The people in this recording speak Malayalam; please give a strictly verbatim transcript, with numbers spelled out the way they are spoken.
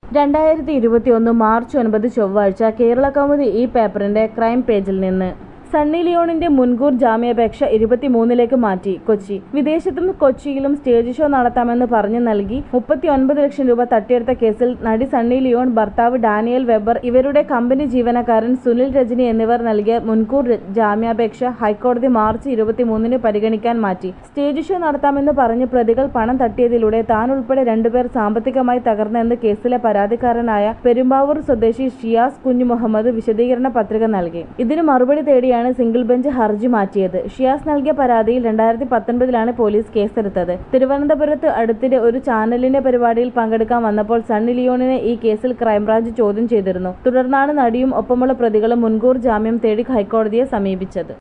രണ്ടായിരത്തി ഇരുപത്തിയൊന്ന് മാർച്ച് ഒൻപത് ചൊവ്വാഴ്ച കേരളകൗമുദി ഈ പേപ്പറിന്റെ ക്രൈം പേജിൽ നിന്ന് സണ്ണി ലിയോണിന്റെ മുൻകൂർ ജാമ്യാപേക്ഷ ഇരുപത്തിമൂന്നിലേക്ക് മാറ്റി. കൊച്ചി വിദേശത്തും കൊച്ചിയിലും സ്റ്റേജ് ഷോ നടത്താമെന്ന് പറഞ്ഞു നൽകി മുപ്പത്തിയൊൻപത് ലക്ഷം രൂപ തട്ടിയെടുത്ത കേസിൽ നടി സണ്ണി ലിയോൺ, ഭർത്താവ് ഡാനിയൽ വെബർ, ഇവരുടെ കമ്പനി ജീവനക്കാരൻ സുനിൽ രജനി എന്നിവർ നൽകിയ മുൻകൂർ ജാമ്യാപേക്ഷ ഹൈക്കോടതി മാർച്ച് ഇരുപത്തിമൂന്നിന് പരിഗണിക്കാൻ മാറ്റി. സ്റ്റേജ് ഷോ നടത്താമെന്ന് പറഞ്ഞ് പ്രതികൾ പണം തട്ടിയതിലൂടെ താൻ ഉൾപ്പെടെ രണ്ടുപേർ സാമ്പത്തികമായി തകർന്നെന്ന് കേസിലെ പരാതിക്കാരനായ പെരുമ്പാവൂർ സ്വദേശി ഷിയാസ് കുഞ്ഞു മുഹമ്മദ് വിശദീകരണ പത്രിക നൽകി. ഇതിന് മറുപടി തേടിയാണ് സിംഗിൾ ബെഞ്ച് ഹർജി മാറ്റിയത്. ഷിയാസ് നൽകിയ പരാതിയിൽ രണ്ടായിരത്തി പത്തൊൻപതിലാണ് പോലീസ് കേസെടുത്തത്. തിരുവനന്തപുരത്ത് അടുത്തിടെ ഒരു ചാനലിന്റെ പരിപാടിയിൽ പങ്കെടുക്കാൻ വന്നപ്പോൾ സണ്ണി ലിയോണിനെ ഈ കേസിൽ ക്രൈംബ്രാഞ്ച് ചോദ്യം ചെയ്തിരുന്നു. തുടർന്നാണ് നടിയും ഒപ്പമുള്ള പ്രതികളും മുൻകൂർ ജാമ്യം തേടി ഹൈക്കോടതിയെ സമീപിച്ചത്.